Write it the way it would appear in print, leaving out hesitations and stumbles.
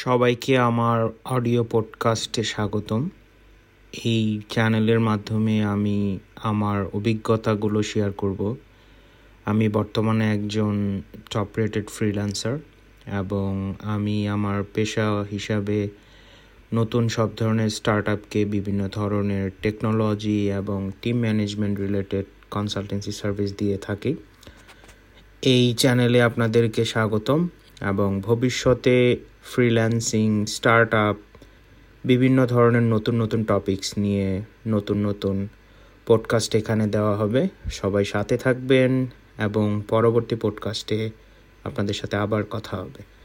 সবাইকে আমার অডিও পডকাস্টে স্বাগতম। এই চ্যানেলের মাধ্যমে আমি আমার অভিজ্ঞতাগুলো শেয়ার করব। আমি বর্তমানে একজন টপ রেটেড ফ্রিল্যান্সার এবং আমি আমার পেশা হিসাবে নতুন সব ধরনের স্টার্টআপকে বিভিন্ন ধরনের টেকনোলজি এবং team management related consultancy service দিয়ে থাকি। এই চ্যানেলে আপনাদেরকে স্বাগতম এবং ভবিষ্যতে ফ্রিল্যান্সিং, স্টার্টআপ, বিভিন্ন ধরনের নতুন নতুন টপিকস নিয়ে নতুন পডকাস্ট এখানে দেওয়া হবে। সবাই সাথে থাকবেন এবং পরবর্তী পডকাস্টে আপনাদের সাথে আবার কথা হবে।